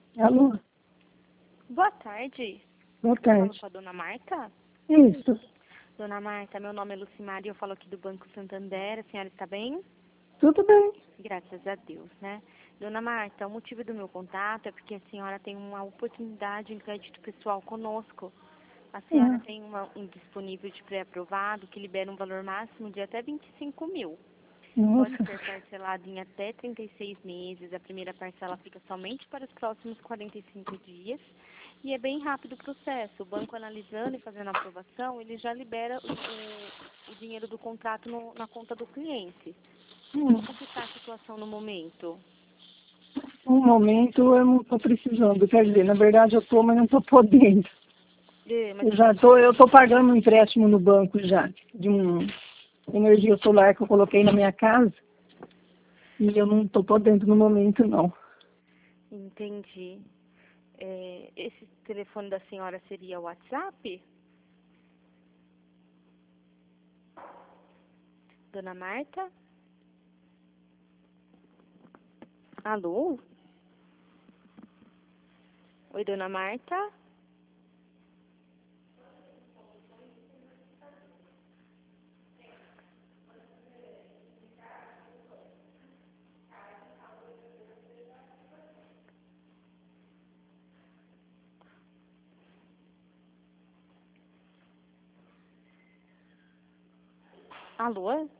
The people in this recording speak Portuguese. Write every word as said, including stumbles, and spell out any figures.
Alô? Boa tarde. Boa Eu falo tarde. com a dona Marta. Isso. Dona Marta, meu nome é Lucimar e eu falo aqui do Banco Santander. A senhora está bem? Tudo bem. Graças a Deus, né? Dona Marta, o motivo do meu contato é porque a senhora tem uma oportunidade em crédito pessoal conosco. A senhora Ah, tem uma, um disponível de pré-aprovado que libera um valor máximo de até vinte e cinco mil. Pode nossa. ser parcelado em até trinta e seis meses. A primeira parcela fica somente para os próximos quarenta e cinco dias. E é bem rápido o processo. O banco analisando e fazendo a aprovação, ele já libera o, o, o dinheiro do contrato no, na conta do cliente. Hum, Como que está a situação no momento? No momento eu não estou precisando, quer dizer, na verdade eu estou, mas não estou podendo. É, mas Eu já tô, eu estou pagando um empréstimo no banco já, de um energia solar que eu coloquei na minha casa, e eu não estou podendo no momento não. entendi. É, esse telefone da senhora seria o WhatsApp? Dona Marta? Alô? Oi, Dona Marta? Alô?